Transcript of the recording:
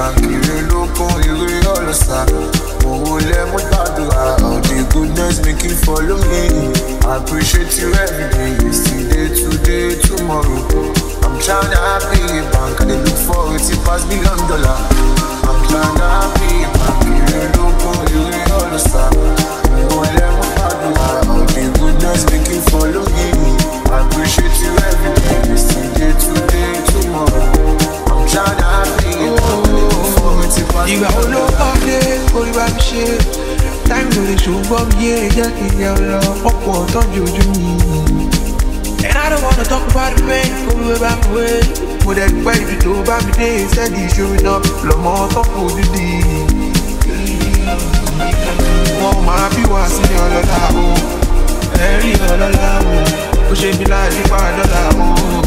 báńkì rẹ̀ lókun ìwé ọlọ́sà. Owó lẹ́mú gbàdúrà, all the goodness make you follow me. I appreciate you every day, yesterday, today, tomorrow. I'm tryna happy bank, I dey look forward to pass $1 million. I'm tryna happy bank, ìrè lókun ìwé ọlọ́sà. Owó lẹ́mú gbàdúrà, all the goodness make you follow me. I appreciate you every day, yesterday, today, tomorrow. I'm tryna happy bank, I dey look forward to pass $1 million. Ìgbà wo ló kọ́ dé orí bá mi ṣe? Táìmù ló lè ṣùgbọ́n mi yé jẹ́ kí n yẹ lọ ọ̀pọ̀ tọ́jú ojú mi. And I don't wanna talk about the pain, kó mi wé bá mi wé. Mo dẹ̀ dúpẹ́ ibi tó bá mi dé, steady showing up, lọ́mọ tọ́pù ojú di. Wọ́n máa bí wá sí ọlọ́lá o, ẹ̀rí ọlọ́lá o, ó ṣe bí láì nípa dọ́là o.